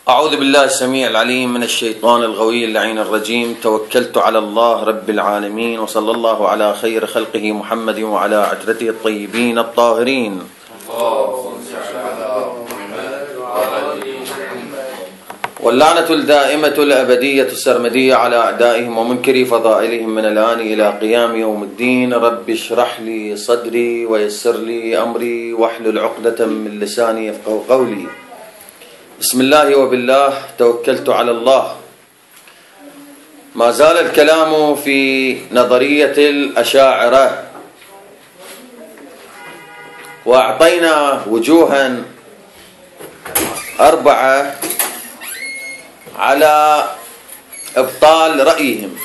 أعوذ بالله السميع العليم من الشيطان الغوي اللعين الرجيم. توكلت على الله رب العالمين، وصلى الله على خير خلقه محمد وعلى عترته الطيبين الطاهرين. واللعنة الدائمة الأبدية السرمدية على أعدائهم ومنكري فضائلهم من الآن إلى قيام يوم الدين. رب اشرح لي صدري ويسر لي أمري واحلل عقدة من لساني يفقهوا قولي. بسم الله وبالله توكلت على الله. ما زال الكلام في نظرية الأشاعرة، وأعطينا وجوها 4 على إبطال رأيهم،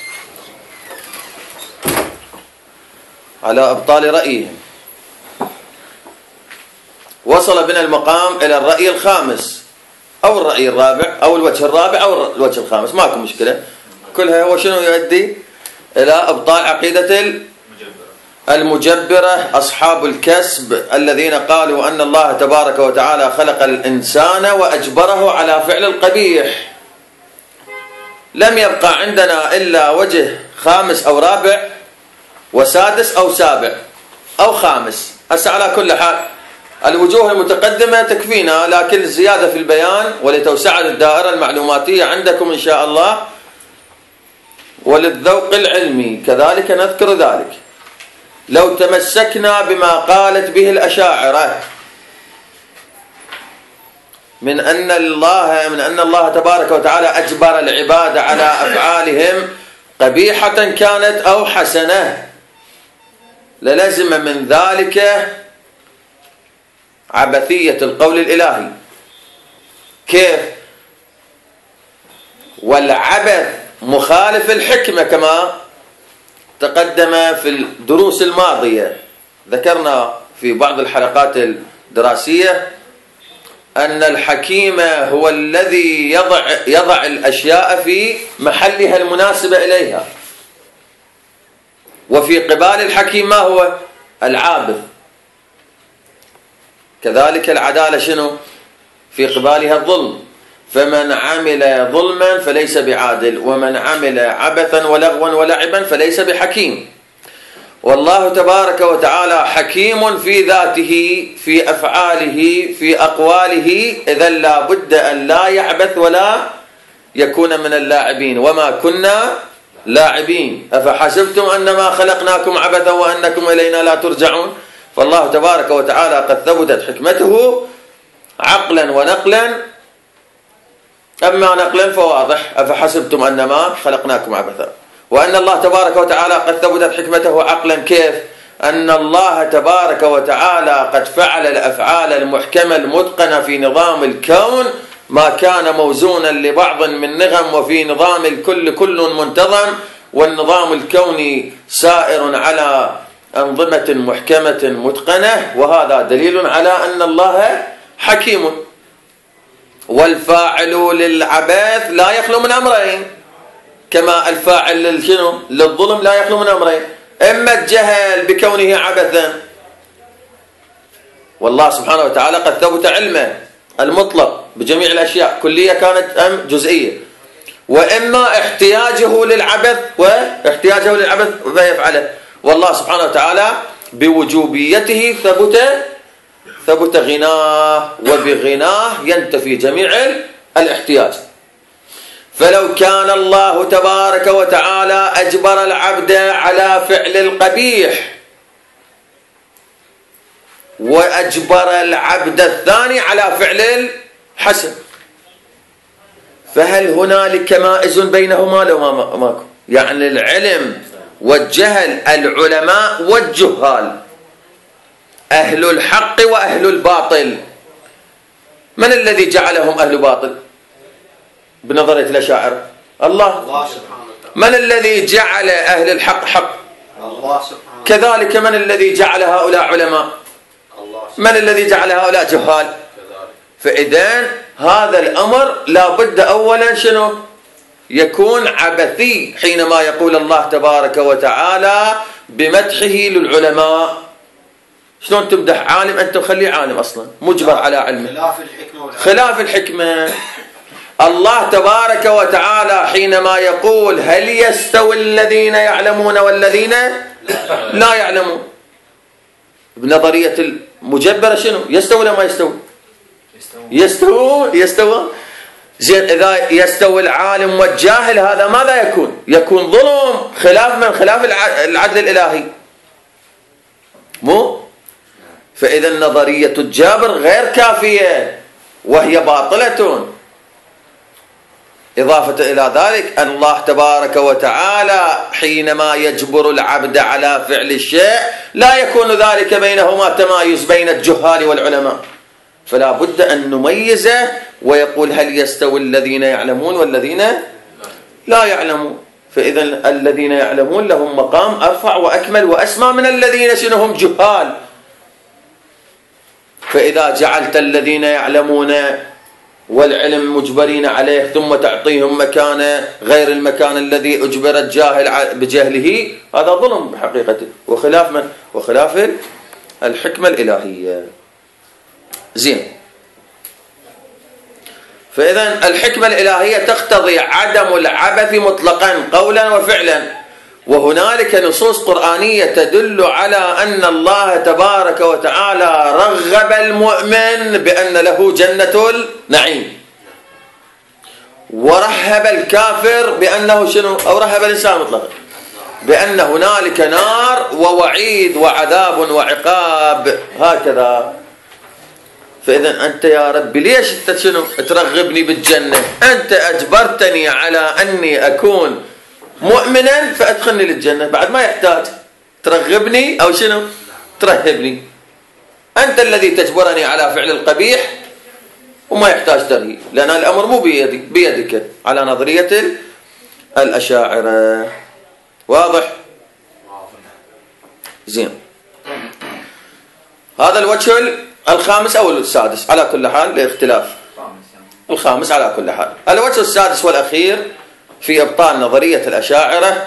وصل بنا المقام إلى الرأي الخامس أو الرأي الرابع أو الوجه الرابع أو الوجه الخامس، ماكو مشكلة، كلها هو شنو يؤدي إلى إبطال عقيدة المجبرة أصحاب الكسب الذين قالوا أن الله تبارك وتعالى خلق الإنسان وأجبره على فعل القبيح. لم يبقى عندنا إلا وجه خامس أو رابع وسادس أو سابع أو خامس. هسه على كل حال الوجوه المتقدمة تكفينا، لكن الزيادة في البيان ولتوسع الدائرة المعلوماتية عندكم إن شاء الله وللذوق العلمي كذلك نذكر ذلك. لو تمسكنا بما قالت به الأشاعرة من أن الله تبارك وتعالى أجبر العباد على أفعالهم قبيحة كانت أو حسنة، للزم من ذلك عبثية القول الإلهي. كيف؟ والعبث مخالف الحكمة كما تقدم في الدروس الماضية. ذكرنا في بعض الحلقات الدراسية أن الحكيم هو الذي يضع الأشياء في محلها المناسب إليها، وفي قبال الحكيم ما هو؟ العابث. كذلك العدالة شنو؟ في قبالها الظلم. فمن عمل ظلما فليس بعادل، ومن عمل عبثا ولغوا ولعبا فليس بحكيم. والله تبارك وتعالى حكيم في ذاته، في أفعاله، في أقواله، إذا لا بد أن لا يعبث ولا يكون من اللاعبين. وما كنا لاعبين أفحسبتم أنما خلقناكم عبثا وأنكم إلينا لا ترجعون. فالله تبارك وتعالى قد ثبتت حكمته عقلا ونقلا. أما نقلا فواضح أفحسبتم أنما خلقناكم عبثا، وأن الله تبارك وتعالى قد ثبتت حكمته عقلا. كيف؟ أن الله تبارك وتعالى قد فعل الأفعال المحكمة المتقنة في نظام الكون، ما كان موزونا لبعض من نغم، وفي نظام الكل كل منتظم، والنظام الكوني سائر على أنظمة محكمة متقنة، وهذا دليل على أن الله حكيم. والفاعل للعبث لا يخلو من أمرين، كما الفاعل للظلم لا يخلو من أمرين: إما الجهل بكونه عبثا، والله سبحانه وتعالى قد ثبت علمه المطلق بجميع الأشياء كلية كانت أم جزئية، وإما احتياجه للعبث فيفعله. والله سبحانه وتعالى بوجوبيته ثبت غناه، وبغناه ينتفي جميع الاحتياج. فلو كان الله تبارك وتعالى أجبر العبد على فعل القبيح وأجبر العبد الثاني على فعل الحسن، فهل هنالك مائز بينهما؟ لو ماكو. يعني العلم والجهل، العلماء والجهال، أهل الحق وأهل الباطل، من الذي جعلهم أهل باطل بنظرية الأشاعرة؟ الله سبحانه. من الذي جعل أهل الحق حق؟ الله سبحانه. كذلك من الذي جعل هؤلاء علماء؟ الله سبحانه. من الذي جعل هؤلاء جهال؟ فإذن هذا الأمر لا بد أولا شنو؟ يكون عبثي حينما يقول الله تبارك وتعالى بمدحه للعلماء. شلون تمدح عالم أنت مخليه عالم أصلا مجبر على علمه؟ خلاف الحكمة. الله تبارك وتعالى حينما يقول هل يستوي الذين يعلمون والذين لا يعلمون، بنظرية المجبرة شنو؟ يستوي ولا ما يستوي؟ يستوي. زين إذا يستوي العالم والجاهل هذا ماذا يكون؟ يكون ظلم، خلاف من خلاف العدل الإلهي. مو؟ فإذا نظرية الجبر غير كافية وهي باطلة. إضافة إلى ذلك أن الله تبارك وتعالى حينما يجبر العبد على فعل الشيء لا يكون ذلك بينهما تمايز بين الجهال والعلماء، فلا بد أن نميزه ويقول هل يستوي الذين يعلمون والذين لا يعلمون. فإذا الذين يعلمون لهم مقام أرفع وأكمل وأسمى من الذين شنهم جهال. فإذا جعلت الذين يعلمون والعلم مجبرين عليه ثم تعطيهم مكانه غير المكان الذي أجبر الجاهل بجهله، هذا ظلم بحقيقته وخلاف من؟ وخلاف الحكمة الإلهية. زين، فإذا الحكمة الإلهية تقتضي عدم العبث مطلقا قولا وفعلا، وهنالك نصوص قرآنية تدل على أن الله تبارك وتعالى رغب المؤمن بأن له جنة النعيم، ورهب الكافر بأنه شنو؟ أو رهب الإنسان مطلقا بأن هنالك نار ووعيد وعذاب وعقاب هكذا. فإذا أنت يا ربي ليش أنت شنو ترغبني بالجنة؟ أنت أجبرتني على أني أكون مؤمنا فأدخلني للجنة، بعد ما يحتاج ترغبني أو شنو ترهبني. أنت الذي تجبرني على فعل القبيح وما يحتاج ترهيب، لأن الأمر مو بيدك على نظرية الأشاعرة. واضح؟ زين، هذا الوجه الخامس أو السادس على كل حال لاختلاف الخامس على كل حال. الوجه السادس والأخير في إبطال نظرية الأشاعرة،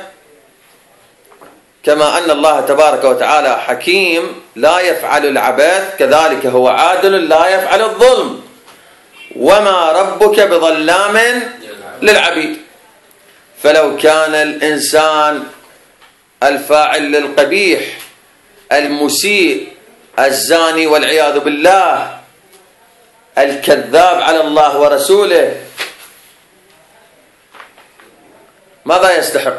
كما أن الله تبارك وتعالى حكيم لا يفعل العبث كذلك هو عادل لا يفعل الظلم، وما ربك بظلام للعبيد. فلو كان الإنسان الفاعل للقبيح المسيء الزاني والعياذ بالله الكذاب على الله ورسوله ماذا يستحق؟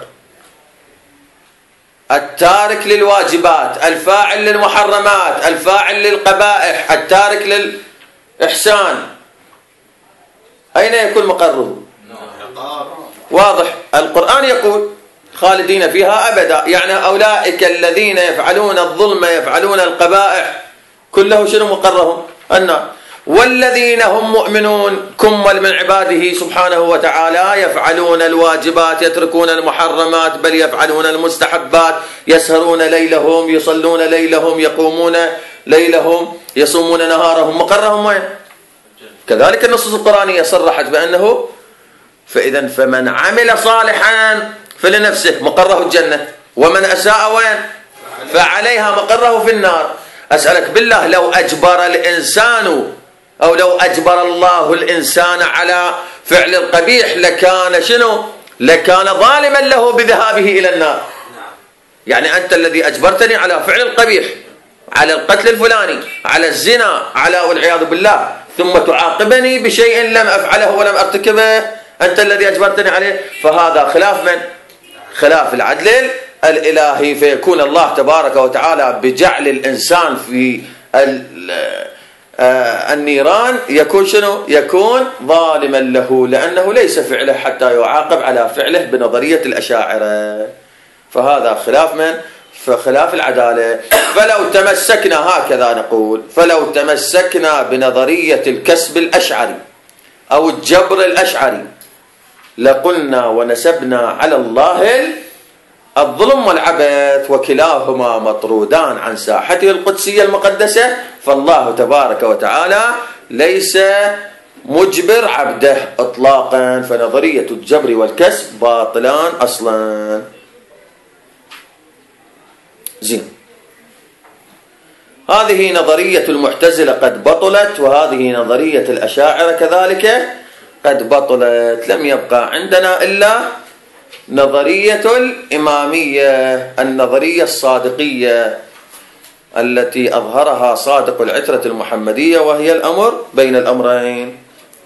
التارك للواجبات، الفاعل للمحرمات، الفاعل للقبائح، التارك للإحسان، أين يكون مقره؟ واضح. القرآن يقول خالدين فيها أبدا، يعني أولئك الذين يفعلون الظلم يفعلون القبائح كله شنو مقرهم؟ النار. والذين هم مؤمنون كمل من عباده سبحانه وتعالى يفعلون الواجبات يتركون المحرمات بل يفعلون المستحبات، يسهرون ليلهم يصلون ليلهم يقومون ليلهم يصومون نهارهم، مقرهم وين؟ كذلك النصوص القرآنية صرحت بأنه فإذا فمن عمل صالحا فلنفسه مقره الجنة، ومن أساء وين؟ فعليها مقره في النار. أسألك بالله لو أجبر الإنسان أو لو أجبر الله الإنسان على فعل القبيح لكان شنو؟ لكان ظالما له بذهابه إلى النار. يعني أنت الذي أجبرتني على فعل القبيح، على القتل الفلاني، على الزنا، على والعياذ بالله، ثم تعاقبني بشيء لم أفعله ولم أرتكبه، أنت الذي أجبرتني عليه، فهذا خلاف من؟ خلاف العدل الإلهي. فيكون الله تبارك وتعالى بجعل الإنسان في النيران يكون شنو؟ يكون ظالما له، لأنه ليس فعله حتى يعاقب على فعله بنظرية الأشاعرة. فهذا خلاف من؟ فخلاف العدالة. فلو تمسكنا هكذا نقول، فلو تمسكنا بنظرية الكسب الأشعري أو الجبر الأشعري لقلنا ونسبنا على الله الظلم والعبث، وكلاهما مطرودان عن ساحته القدسية المقدسة، فالله تبارك وتعالى ليس مجبر عبده إطلاقا، فنظرية الجبر والكسب باطلان أصلا. زين، هذه نظرية المعتزلة قد بطلت، وهذه نظرية الأشاعرة كذلك قد بطلت. لم يبقى عندنا إلا نظرية الإمامية، النظرية الصادقية التي أظهرها صادق العترة المحمدية، وهي الأمر بين الأمرين.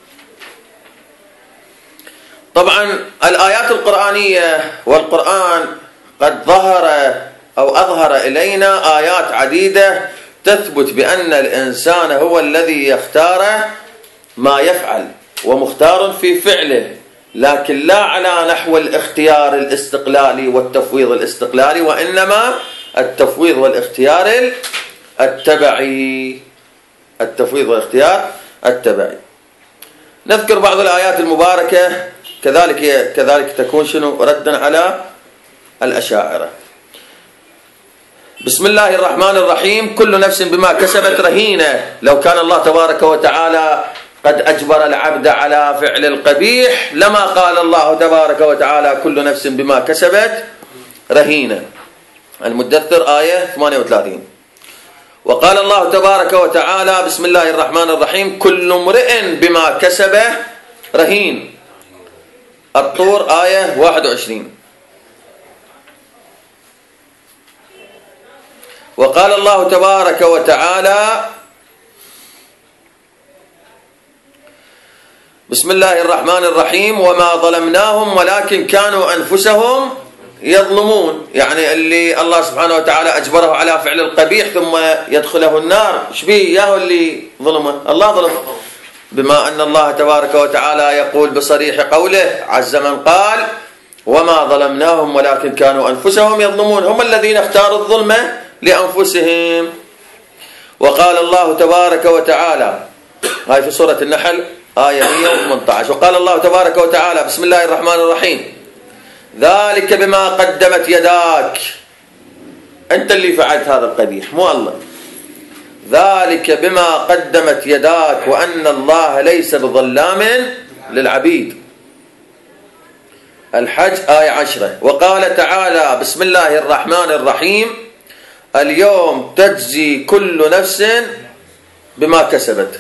طبعا الآيات القرآنية والقرآن قد أظهر إلينا آيات عديدة تثبت بأن الإنسان هو الذي يختار ما يفعل ومختار في فعله، لكن لا على نحو الاختيار الاستقلالي والتفويض الاستقلالي، وإنما التفويض والاختيار التبعي. التفويض والاختيار التبعي. نذكر بعض الآيات المباركة كذلك تكون ردا على الأشاعرة. بسم الله الرحمن الرحيم. كل نفس بما كسبت رهينة. لو كان الله تبارك وتعالى قد أجبر العبد على فعل القبيح لما قال الله تبارك وتعالى كل نفس بما كسبت رهينة. المدثر آية 38. وقال الله تبارك وتعالى بسم الله الرحمن الرحيم كل امرئ بما كسب رهين. الطور آية 21. وقال الله تبارك وتعالى بسم الله الرحمن الرحيم وما ظلمناهم ولكن كانوا أنفسهم يظلمون. يعني اللي الله سبحانه وتعالى أجبره على فعل القبيح ثم يدخله النار، ايش بيه؟ ياهو اللي ظلمه، الله ظلمه. بما أن الله تبارك وتعالى يقول بصريح قوله عز من قال وما ظلمناهم ولكن كانوا أنفسهم يظلمون، هم الذين اختاروا الظلم لأنفسهم. وقال الله تبارك وتعالى، هاي في سورة النحل آية 118. وقال الله تبارك وتعالى بسم الله الرحمن الرحيم ذلك بما قدمت يداك. أنت اللي فعلت هذا القبيح مو الله. ذلك بما قدمت يداك وأن الله ليس بظلام للعبيد. الحج آية 10. وقال تعالى بسم الله الرحمن الرحيم اليوم تجزي كل نفس بما كسبت.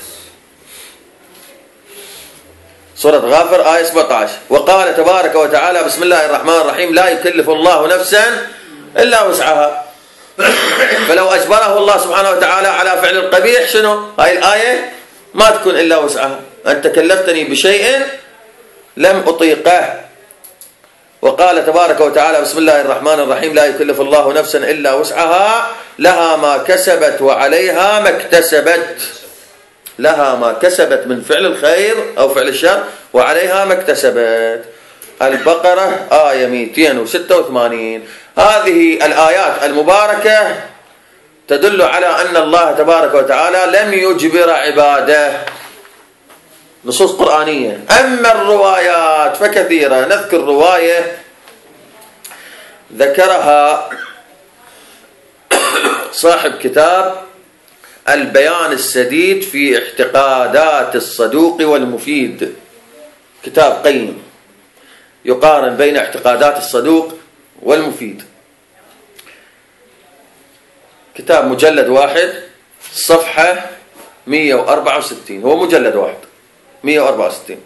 سورة غافر آية 17. وقال تبارك وتعالى بسم الله الرحمن الرحيم لا يكلف الله نفسا إلا وسعها. فلو أجبره الله سبحانه وتعالى على فعل القبيح هاي الآية ما تكون إلا وسعها. أنت كلفتني بشيء لم أطيقه. وقال تبارك وتعالى بسم الله الرحمن الرحيم لا يكلف الله نفسا إلا وسعها لها ما كسبت وعليها ما اكتسبت. لها ما كسبت من فعل الخير أو فعل الشر وعليها ما اكتسبت. البقرة آية 286. هذه الآيات المباركة تدل على أن الله تبارك وتعالى لم يجبر عباده. نصوص قرآنية. أما الروايات فكثيرة. نذكر رواية ذكرها صاحب كتاب البيان السديد في اعتقادات الصدوق والمفيد. كتاب قيم يقارن بين اعتقادات الصدوق والمفيد. كتاب مجلد واحد صفحة 164. هو مجلد واحد 164.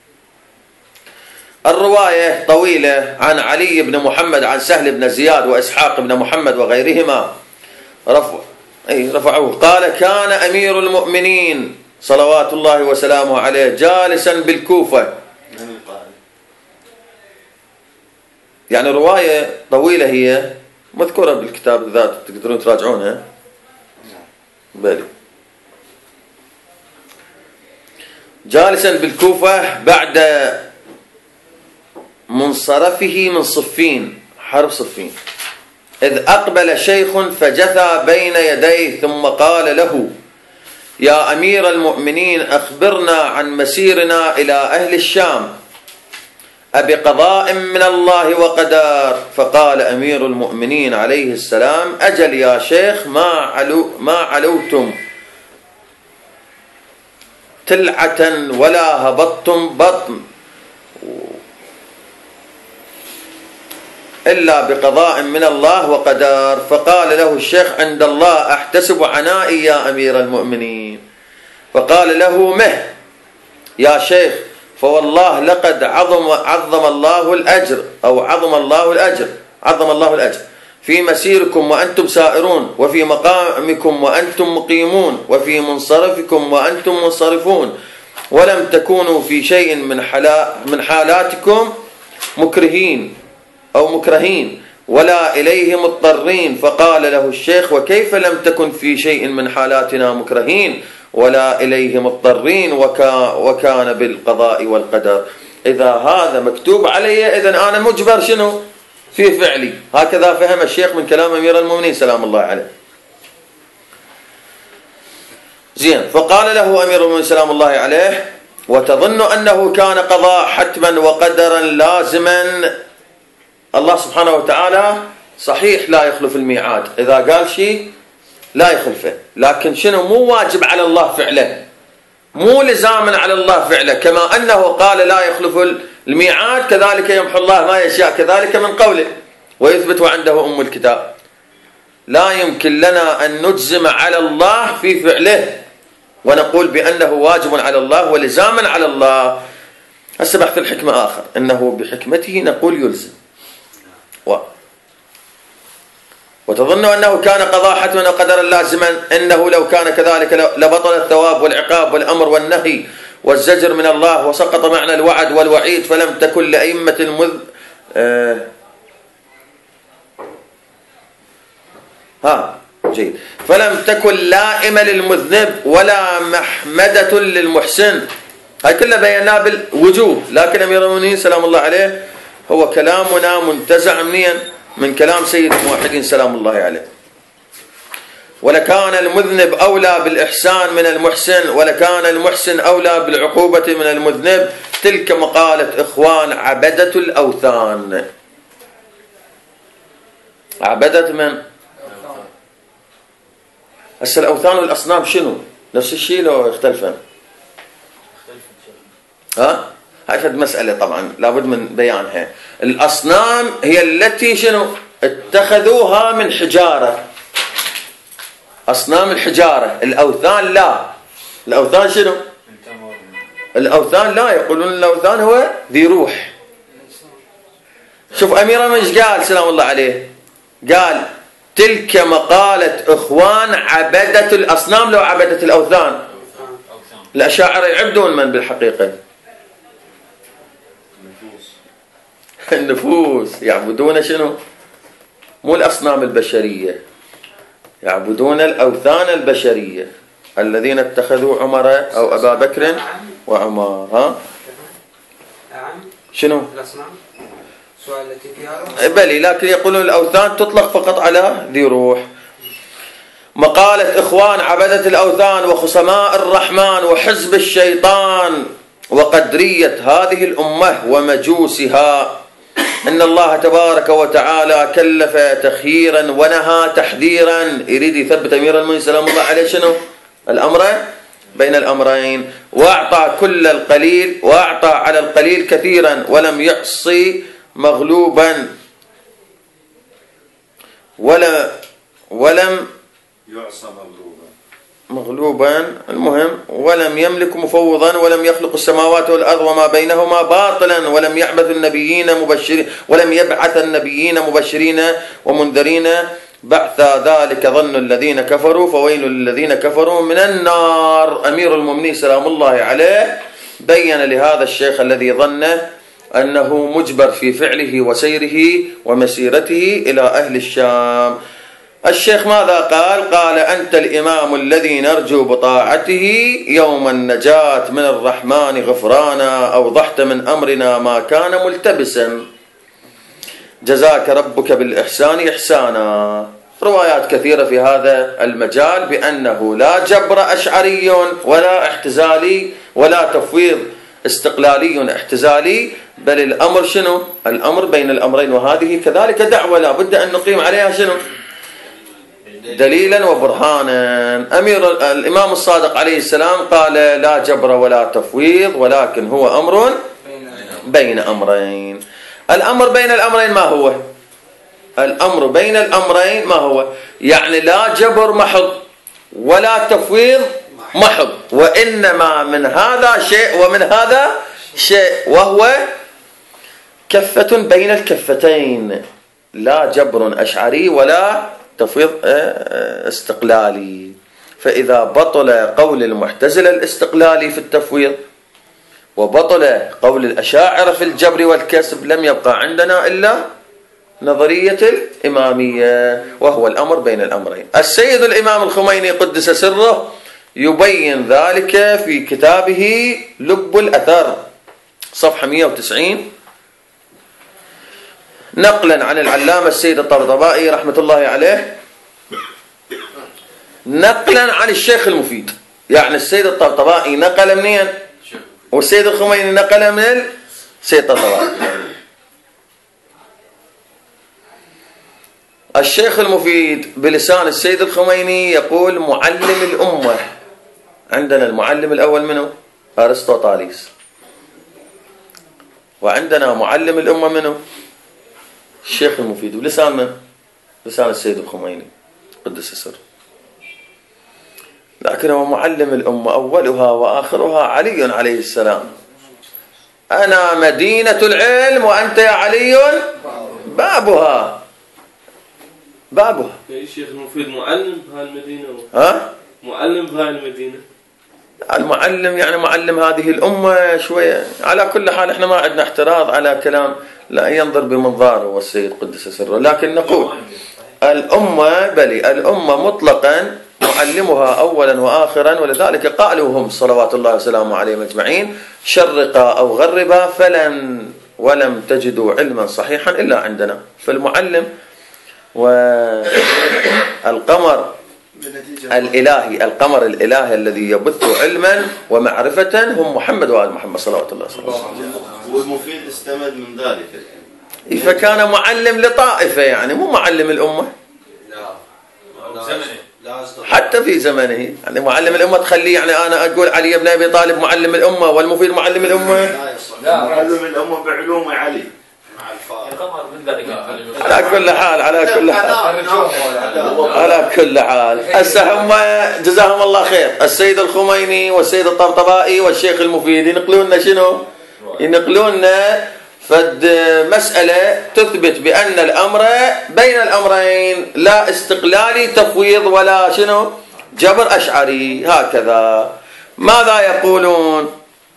الرواية طويلة عن علي بن محمد عن سهل بن زياد وإسحاق بن محمد وغيرهما رفعوه. قال كان أمير المؤمنين صلوات الله وسلامه عليه جالسا بالكوفة. يعني رواية طويلة هي مذكورة بالكتاب ذات تقدرون تراجعونها. بالي جالسا بالكوفة بعد منصرفه من صفين، حرب صفين، إذ أقبل شيخ فجثى بين يديه ثم قال له يا أمير المؤمنين أخبرنا عن مسيرنا إلى أهل الشام أبقضاء من الله وقدر. فقال أمير المؤمنين عليه السلام أجل يا شيخ ما علوتم تلعة ولا هبطتم بطن إلا بقضاء من الله وقدر. فقال له الشيخ عند الله أحتسب عنائي يا أمير المؤمنين. فقال له مه يا شيخ فوالله لقد عظم الله الأجر في مسيركم وأنتم سائرون، وفي مقامكم وأنتم مقيمون، وفي منصرفكم وأنتم منصرفون، ولم تكونوا في شيء من حالاتكم مكرهين ولا إليه مضطرين. فقال له الشيخ: وكيف لم تكن في شيء من حالاتنا مكرهين ولا إليه مضطرين وكان بالقضاء والقدر؟ إذا هذا مكتوب علي إذن أنا مجبر شنو في فعلي. هكذا فهم الشيخ من كلام أمير المؤمنين سلام الله عليه. زين. فقال له أمير المؤمنين سلام الله عليه: وتظن أنه كان قضاء حتما وقدرا لازما؟ الله سبحانه وتعالى صحيح لا يخلف الميعاد، إذا قال شيء لا يخلفه، لكن شنو مو واجب على الله فعله، مو لزاما على الله فعله. كما أنه قال لا يخلف الميعاد كذلك يمحو الله ما يشاء، كذلك من قوله ويثبت عنده أم الكتاب. لا يمكن لنا أن نجزم على الله في فعله ونقول بأنه واجب على الله ولزاما على الله. هسه بحث الحكمة آخر، أنه بحكمته نقول يلزم. وتظن أنه كان قضاء حتما وقدرا لازما، إنه لو كان كذلك لبطل الثواب والعقاب والأمر والنهي والزجر من الله، وسقط معنى الوعد والوعيد، فلم تكن لأئمة جيد. فلم تكن لائمة للمذنب ولا محمدة للمحسن. هاي كلها بيناها بالوجوه، لكن أمير المؤمنين سلام الله عليه هو كلامنا منتزع من كلام سيد الموحدين سلام الله عليه. ولكان المذنب أولى بالإحسان من المحسن، ولكان المحسن أولى بالعقوبة من المذنب. تلك مقالة إخوان عبدة الأوثان. عبدة من؟ هسه الأوثان والأصنام شنو؟ نفس الشيء لو يختلفن؟ هاي فد مسألة طبعا لابد من بيانها. الأصنام هي التي شنو؟ اتخذوها من حجارة، أصنام الحجارة. الأوثان لا. الأوثان شنو؟ الأوثان لا، يقولون الأوثان هو ذي روح. شوف أمير مش قال سلام الله عليه، قال تلك مقالة إخوان عبدة الأصنام لو عبدة الأوثان. الأشاعرة يعبدون من بالحقيقة؟ النفوس. يعبدون شنو؟ مو الأصنام البشرية، يعبدون الأوثان البشرية الذين اتخذوا عمر أو أبا بكر وعمر. شنو؟ الأصنام سؤال التي فيها بلي، لكن يقولون الأوثان تطلق فقط على ذي روح. مقالة إخوان عبدة الأوثان وخصماء الرحمن وحزب الشيطان وقدرية هذه الأمة ومجوسها. إن الله تبارك وتعالى كلف تخييرا ونهى تحذيرا. يريد يثبت أمير المؤمنين سلام الله عليه شنو؟ الأمر بين الأمرين. وأعطى كل القليل، وأعطى على القليل كثيرا، ولم يعصي مغلوبا ولم يعصى مغلوبا، المهم، ولم يملك مفوضا، ولم يخلق السماوات والأرض وما بينهما باطلا، ولم يبعث النبيين مبشرين ومنذرين بعث ذلك ظن الذين كفروا فويل للذين كفروا من النار. أمير المؤمنين سلام الله عليه بين لهذا الشيخ الذي ظن أنه مجبر في فعله وسيره ومسيرته إلى أهل الشام. الشيخ ماذا قال؟ قال أنت الإمام الذي نرجو بطاعته يوم النجاة من الرحمن غفرانا، أوضحت من أمرنا ما كان ملتبسا، جزاك ربك بالإحسان إحسانا. روايات كثيرة في هذا المجال بأنه لا جبر أشعري ولا احتزالي ولا تفويض استقلالي احتزالي، بل الأمر شنو؟ الأمر بين الأمرين. وهذه كذلك دعوة لا بد أن نقيم عليها شنو؟ دليلا وبرهانا. الإمام الصادق عليه السلام قال لا جبر ولا تفويض، ولكن هو أمر بين أمرين. الأمر بين الأمرين ما هو؟ الأمر بين الأمرين ما هو؟ يعني لا جبر محض ولا تفويض محض، وإنما من هذا شيء ومن هذا شيء وهو كفة بين الكفتين، لا جبر أشعري ولا تفويض استقلالي. فإذا بطل قول المعتزلة الاستقلالي في التفويض وبطل قول الأشاعرة في الجبر والكسب، لم يبقى عندنا إلا نظرية الإمامية، وهو الأمر بين الأمرين. السيد الإمام الخميني قدس سره يبين ذلك في كتابه لب الأثر صفحة 190 نقلا عن العلامة السيد الطبطبائي رحمة الله عليه، نقلا عن الشيخ المفيد. يعني السيد الطبطبائي نقل منين؟ والسيد الخميني نقل من السيد الطبطبائي. الشيخ المفيد بلسان السيد الخميني يقول معلم الأمة. عندنا المعلم الأول منه أرسطوطاليس، وعندنا معلم الأمة منه الشيخ المفيد، ولسان من؟ لسان السيد الخميني قدس سره. لكن هو معلم الأمة أولها وآخرها علي عليه السلام. أنا مدينة العلم وأنت يا علي بابها. الشيخ المفيد معلم بهاي المدينة. ها؟ معلم بهاي المدينة. المعلم يعني معلم هذه الأمة شوية. على كل حال احنا ما عندنا اعتراض على كلام لا ينظر بمنظاره والسيد قدس سره، لكن نقول الأمة بلي الأمة مطلقا معلمها أولا وآخرا، ولذلك قالوا هم صلوات الله وسلامه عليهم أجمعين شرقا أو غربا ولم تجدوا علما صحيحا إلا عندنا. فالمعلم والقمر القمر الإلهي الذي يبث علما ومعرفة هم محمد وآل محمد صلوات الله وسلامه عليه. والمفيد استمد من ذلك فكان معلم لطائفة، يعني مو معلم الأمة. حتى في زمنه يعني معلم الأمة تخليه، يعني أنا أقول علي بن أبي طالب معلم الأمة والمفيد معلم الأمة. لا معلم الأمة بعلوم علي على كل حال هسه هم جزاهم الله خير السيد الخميني والسيد الطبطبائي والشيخ المفيد ينقلون لنا شنو؟ ينقلون لنا فد مسألة تثبت بأن الأمر بين الأمرين، لا استقلالي تفويض ولا شنو جبر أشعري. هكذا ماذا يقولون؟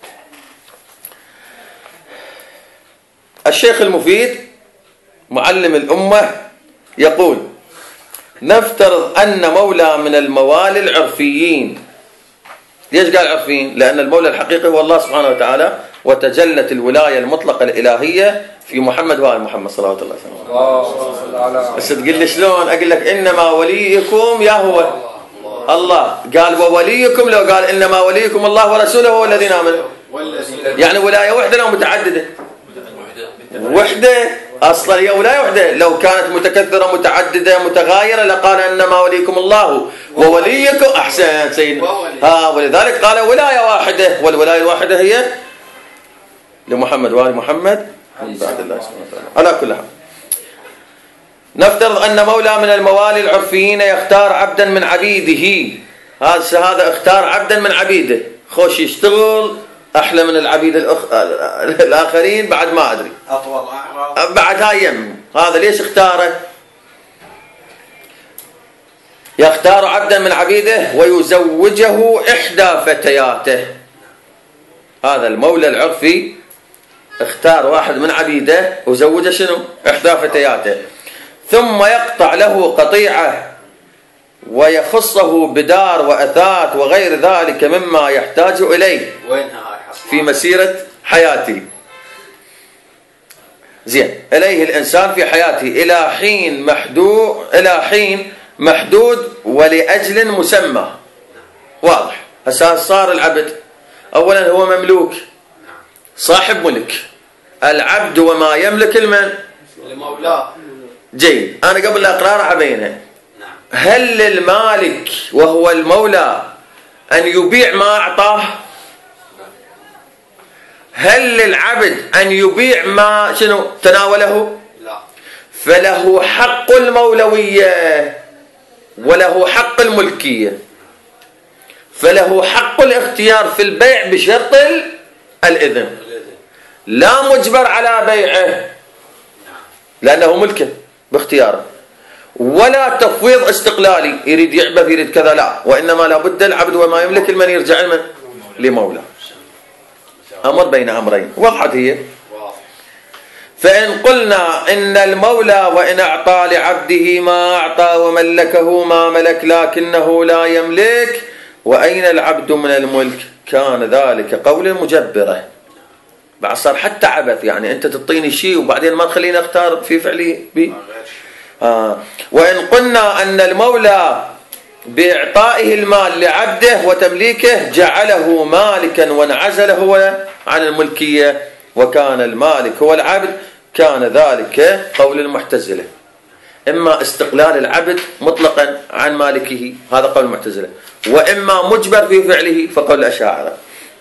الشيخ المفيد معلم الأمة يقول نفترض أن مولى من الموالي العرفيين. ليش قال عرفيين؟ لأن المولى الحقيقي هو الله سبحانه وتعالى، وتجلت الولاية المطلقة الإلهية في محمد وآل محمد صلوات الله وسلامه. بس تقول لي شلون؟ أقول لك إنما وليكم يا هو الله. قال ووليكم، لو قال إنما وليكم الله ورسوله والذين آمنوا، يعني ولاية وحدة لو متعددة؟ وحدة أصلا هي ولاية وحدة. لو كانت متكثرة متعددة متغايرة لقال إنما وليكم الله ووليكم. أحسن سيدنا. ولذلك قال ولاية واحدة، والولاية الواحدة هي لمحمد وآل محمد من بعد الله سبحانه وتعالى. على كل حال نفترض أن مولى من الموالي العرفيين يختار عبدا من عبيده. هذا اختار عبدا من عبيده، خوش يشتغل أحلى من العبيد الآخرين، بعد ما أدري بعد هاي يم. هذا ليش اختاره؟ يختار عبدا من عبيده ويزوجه إحدى فتياته. هذا المولى العرفي اختار واحد من عبيده وزوجه شنو؟ إحدى فتياته، ثم يقطع له قطيعة ويخصه بدار وأثاث وغير ذلك مما يحتاج إليه في مسيرة حياته. زين، إليه الإنسان في حياته إلى حين محدود ولأجل مسمى. واضح. هسه صار العبد أولا هو مملوك صاحب ملك. العبد وما يملك المن؟ المولى. جيد، أنا قبل الأقرار أبينها. هل للمالك وهو المولى أن يبيع ما أعطاه؟ هل للعبد أن يبيع ما شنو تناوله؟ لا. فله حق المولوية وله حق الملكية، فله حق الاختيار في البيع بشرط الإذن. لا مجبر على بيعه لأنه ملكه باختياره، ولا تفويض استقلالي يريد يعبث يريد كذا، لا، وإنما لابد العبد وما يملك المن يرجع لمولاه. أمر بين أمرين. وضحت هي. فإن قلنا إن المولى وإن أعطى لعبده ما أعطى وملكه ما ملك لكنه لا يملك، وأين العبد من الملك؟ كان ذلك قول المجبرة. بعد صار حتى عبث، يعني أنت تعطيني شيء وبعدين ما تخليني أختار في فعلي بي. وإن قلنا أن المولى بإعطائه المال لعبده وتمليكه جعله مالكا وانعزل هو عن الملكية وكان المالك هو العبد، كان ذلك قول المعتزلة. إما استقلال العبد مطلقا عن مالكه، هذا قول المعتزلة، وإما مجبر في فعله فقول الأشاعرة.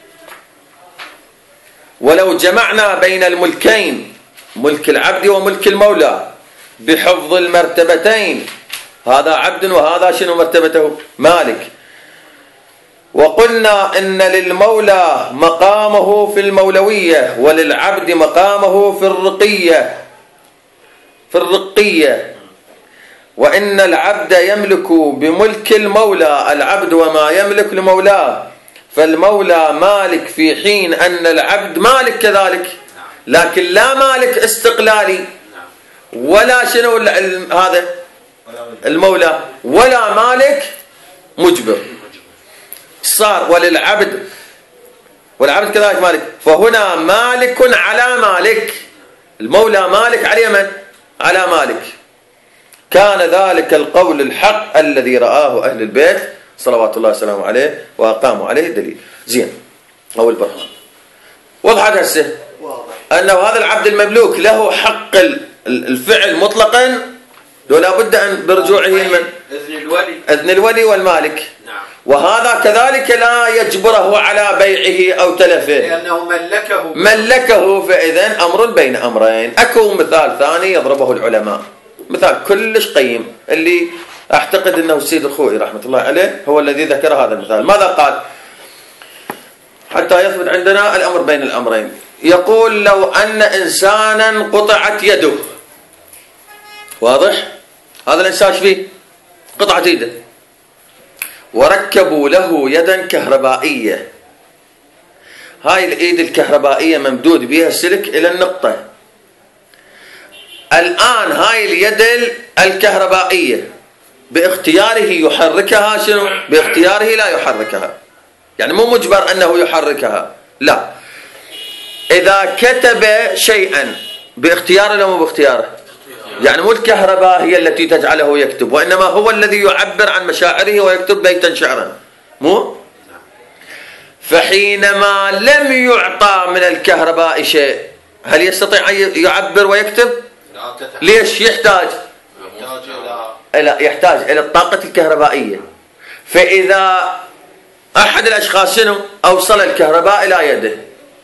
ولو جمعنا بين الملكين، ملك العبد وملك المولى، بحفظ المرتبتين، هذا عبد وهذا شنو مرتبته؟ مالك، وقلنا إن للمولى مقامه في المولوية وللعبد مقامه في الرقية، وإن العبد يملك بملك المولى العبد وما يملك لمولاه، فالمولى مالك في حين أن العبد مالك كذلك، لكن لا مالك استقلالي ولا شنو هذا المولى ولا مالك مجبر. صار والعبد كذلك مالك، فهنا مالك على مالك، المولى مالك على من؟ على مالك. كان ذلك القول الحق الذي رآه أهل البيت صلوات الله وسلامه عليه وأقاموا عليه الدليل. زين، أو البرهان. وضحت هسه أنه هذا العبد المملوك له حق الفعل مطلقا، ولا بد أن برجوعه من إذن الولي والمالك. وهذا كذلك لا يجبره على بيعه أو تلفه لأنه ملكه. فإذن أمر بين أمرين. أكو مثال ثاني يضربه العلماء، مثال كلش قيم، اللي أعتقد أنه السيد الخوئي رحمة الله عليه هو الذي ذكر هذا المثال. ماذا قال حتى يثبت عندنا الأمر بين الأمرين؟ يقول لو أن إنسانا قطعت يده، واضح؟ هذا الإنسان فيه قطعت يده، وركبوا له يدا كهربائية، هاي الإيد الكهربائية ممدود بها السلك إلى النقطة. الآن هاي اليد الكهربائية باختياره يحركها، شنو؟ باختياره لا يحركها، يعني مو مجبر أنه يحركها، لا. إذا كتب شيئا باختياره ولا مو باختياره؟ يعني مو الكهرباء هي التي تجعله يكتب، وإنما هو الذي يعبر عن مشاعره ويكتب بيتا شعرا، مو؟ فحينما لم يعطى من الكهرباء شيء، هل يستطيع أن يعبر ويكتب؟ ليش يحتاج؟ يحتاج إلى الطاقة الكهربائية. فإذا أحد الأشخاص شنو أوصل الكهرباء إلى يده،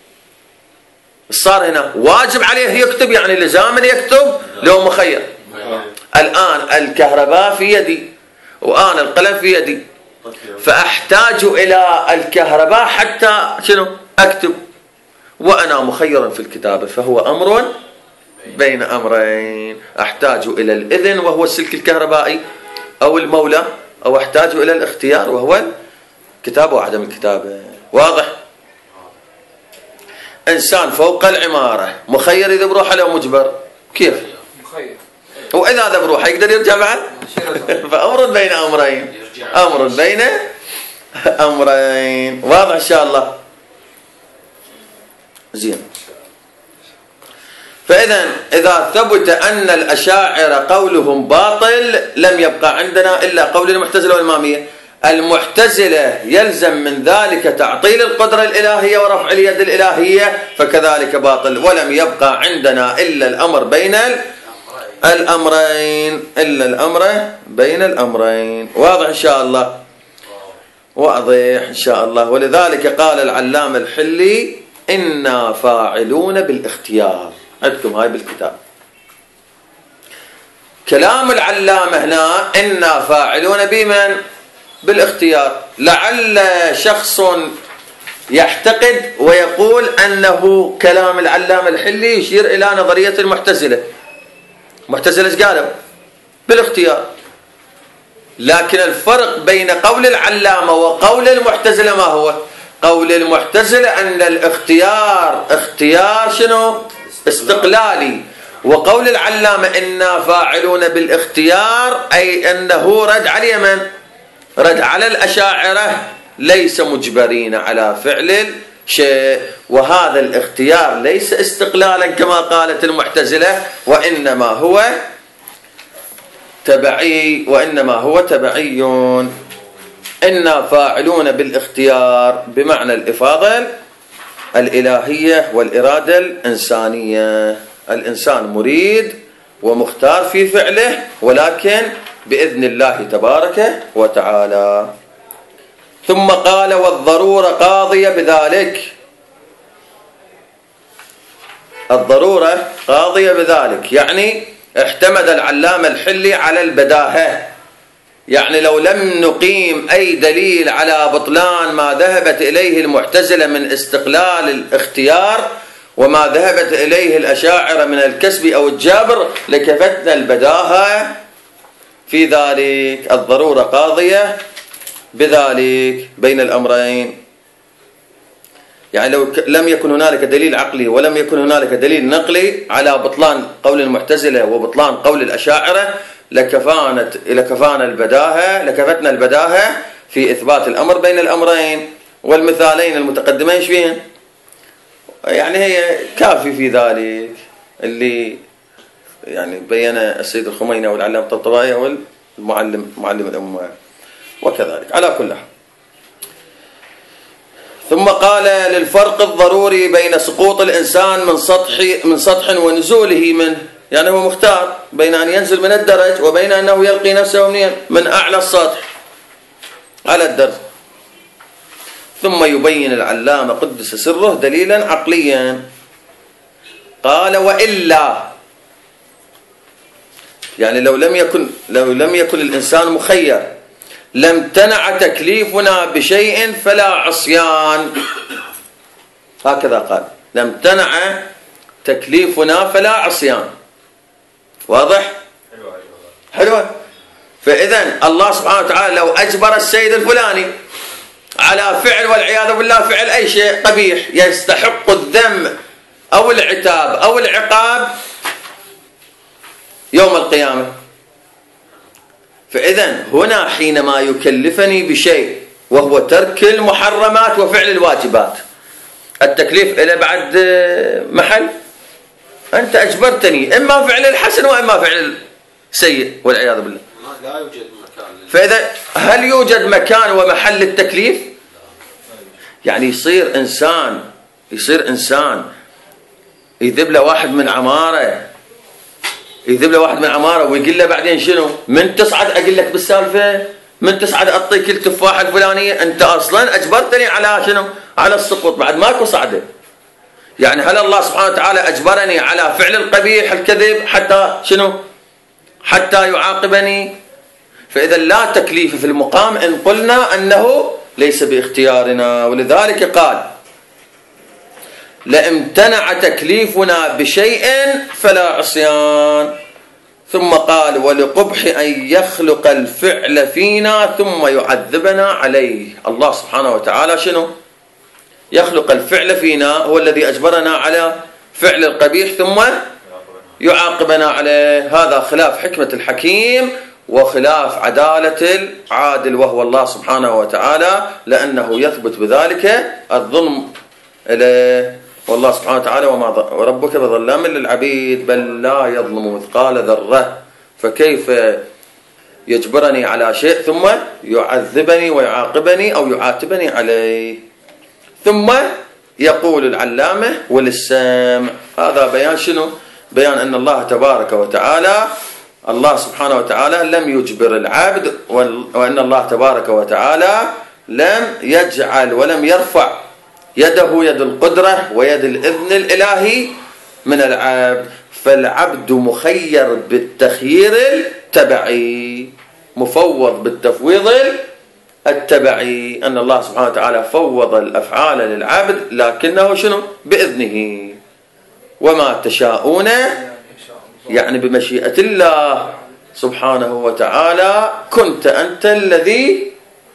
صار هنا واجب عليه يكتب، يعني لزاما يكتب لو مخير. الآن الكهرباء في يدي وأنا القلم في يدي، فأحتاج إلى الكهرباء حتى شنو أكتب، وأنا مخير في الكتابة، فهو أمر بين أمرين. أحتاج إلى الإذن وهو السلك الكهربائي أو المولى، أو أحتاج إلى الاختيار وهو الكتابة وعدم الكتابة. واضح؟ إنسان فوق العمارة مخير إذا بروحه لو مجبر؟ كيف؟ مخير. وإذا هذا بروحه يقدر يرجع بعد؟ فأمر بين أمرين، أمر بين أمرين. واضح إن شاء الله؟ زين. فإذا إذا ثبت أن الأشاعرة قولهم باطل لم يبقى عندنا إلا قول المعتزلة والإمامية. المعتزلة يلزم من ذلك تعطيل القدرة الإلهية ورفع اليد الإلهية، فكذلك باطل، ولم يبقى عندنا إلا الأمر بين الأمرين، إلا الأمر بين الأمرين. واضح إن شاء الله؟ واضح إن شاء الله. ولذلك قال العلامة الحلي إنا فاعلون بالاختيار، عندكم هاي بالكتاب كلام العلامة هنا، إنا فاعلون بمن؟ بالاختيار. لعل شخص يعتقد ويقول أنه كلام العلامة الحلي يشير إلى نظرية المعتزلة. المعتزلة ايش قالوا؟ بالاختيار. لكن الفرق بين قول العلامة وقول المعتزلة ما هو؟ قول المعتزلة أن الاختيار اختيار شنو؟ استقلالي. وقول العلامة إنا فاعلون بالاختيار أي أنه رد على من؟ رد على الأشاعرة، ليس مجبرين على فعل شيء. وهذا الاختيار ليس استقلالا كما قالت المعتزلة، وإنما هو تبعي. إنا فاعلون بالاختيار بمعنى الإفاضة الإلهية والإرادة الإنسانية. الإنسان مريد ومختار في فعله، ولكن بإذن الله تبارك وتعالى. ثم قال والضرورة قاضية بذلك. الضرورة قاضية بذلك يعني اعتمد العلامة الحلي على البداهة. يعني لو لم نقيم أي دليل على بطلان ما ذهبت إليه المعتزلة من استقلال الاختيار وما ذهبت إليه الأشاعرة من الكسب أو الجبر لكفتنا البداهة في ذلك. الضرورة قاضية بذلك بين الأمرين. يعني لو لم يكن هنالك دليل عقلي ولم يكن هنالك دليل نقلي على بطلان قول المعتزلة وبطلان قول الأشاعرة لكفتنا البداهة في إثبات الأمر بين الأمرين. والمثالين المتقدمين شبيهن؟ يعني هي كافي في ذلك اللي يعني بين السيد الخميني والعلامة الطبطبائي والمعلم الأمة وكذلك. على كل حال، ثم قال للفرق الضروري بين سقوط الإنسان من سطح ونزوله منه. يعني هو مختار بين أن ينزل من الدرج وبين أنه يلقي نفسه من أعلى السطح على الدرج. ثم يبين العلامة قدس سره دليلا عقليا. قال وإلا، يعني لو لم يكن الإنسان مخير لامتنع تكليفنا بشيء فلا عصيان. هكذا قال، لامتنع تكليفنا فلا عصيان. واضح؟ حلوة. فإذا الله سبحانه وتعالى لو أجبر السيد الفلاني على فعل والعياذ بالله فعل أي شيء قبيح يستحق الذم أو العتاب أو العقاب يوم القيامة، فإذا هنا حينما يكلفني بشيء وهو ترك المحرمات وفعل الواجبات، التكليف إلى بعد محل. أنت أجبرتني إما فعل الحسن وإما فعل السيء والعياذ بالله. لا يوجد مكان. فإذا هل يوجد مكان ومحل التكليف؟ يعني يصير إنسان يذب له واحد من عمارة ويقول له بعدين شنو؟ من تصعد أقول لك بالسالفة، من تصعد أعطيك التفاحة الفلانية، أنت أصلا أجبرتني على شنو؟ على السقوط، بعد ماكو صعدة. يعني هل الله سبحانه وتعالى أجبرني على فعل القبيح الكذب حتى شنو؟ حتى يعاقبني؟ فإذا لا تكليف في المقام إن قلنا أنه ليس باختيارنا. ولذلك قال لامتنع تكليفنا بشيء فلا عصيان. ثم قال ولقبح أن يخلق الفعل فينا ثم يعذبنا عليه. الله سبحانه وتعالى شنو؟ يخلق الفعل فينا، هو الذي أجبرنا على فعل القبيح ثم يعاقبنا عليه. هذا خلاف حكمة الحكيم وخلاف عدالة العادل وهو الله سبحانه وتعالى، لأنه يثبت بذلك الظلم إليه. والله سبحانه وتعالى وربك بظلام للعبيد بل لا يظلم مثقال ذرة. فكيف يجبرني على شيء ثم يعذبني ويعاقبني أو يعاتبني عليه؟ ثم يقول العلامة وللسامع. هذا بيان شنو؟ بيان أن الله تبارك وتعالى، الله سبحانه وتعالى لم يجبر العبد، وأن الله تبارك وتعالى لم يجعل ولم يرفع يده يد القدرة ويد الإذن الإلهي من العبد. فالعبد مخير بالتخيير التبعي، مفوض بالتفويض التبعي، أن الله سبحانه وتعالى فوض الأفعال للعبد لكنه شنو؟ بإذنه. وما تشاءون يعني بمشيئة الله سبحانه وتعالى، كنت أنت الذي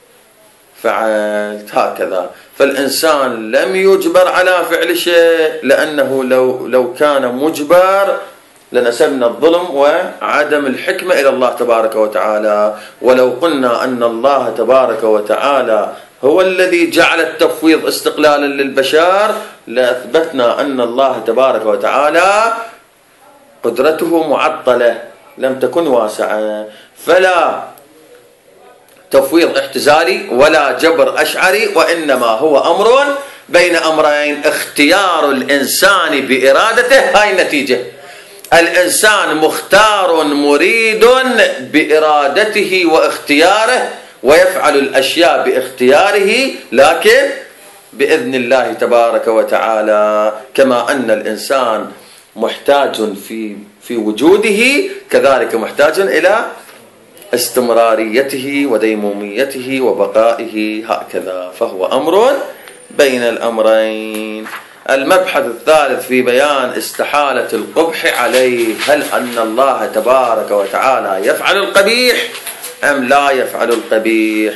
فعلت هكذا. فالإنسان لم يجبر على فعل شيء، لأنه لو كان مجبر لنسبنا الظلم وعدم الحكمة إلى الله تبارك وتعالى. ولو قلنا أن الله تبارك وتعالى هو الذي جعل التفويض استقلالا للبشر لأثبتنا أن الله تبارك وتعالى قدرته معطلة لم تكن واسعة، فلا تفويض احتزالي ولا جبر أشعري، وإنما هو أمر بين أمرين: اختيار الإنسان بإرادته، هاي النتيجة. الإنسان مختار مريد بإرادته واختياره، ويفعل الأشياء باختياره لكن بإذن الله تبارك وتعالى. كما أن الإنسان محتاج في وجوده، كذلك محتاج إلى استمراريته وديموميته وبقائه، هكذا. فهو أمر بين الأمرين. المبحث الثالث في بيان استحالة القبح عليه: هل أن الله تبارك وتعالى يفعل القبيح أم لا يفعل القبيح؟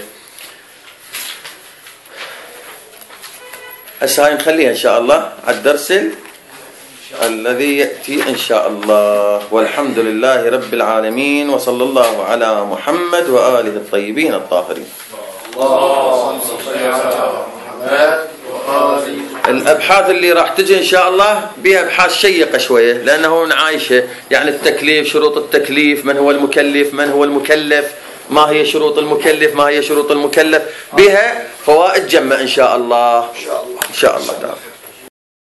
هسه نخليها إن شاء الله على الدرس الذي يأتي إن شاء الله. والحمد لله رب العالمين، وصلى الله على محمد وآله الطيبين الطاهرين. الأبحاث اللي راح تجي إن شاء الله بها أبحاث شيقة شوية، لأنه نعايشة يعني التكليف، شروط التكليف، من هو المكلف، من هو المكلف، ما هي شروط المكلف، ما هي شروط المكلف، بها فوائد جمة إن شاء الله. إن شاء الله تعالى.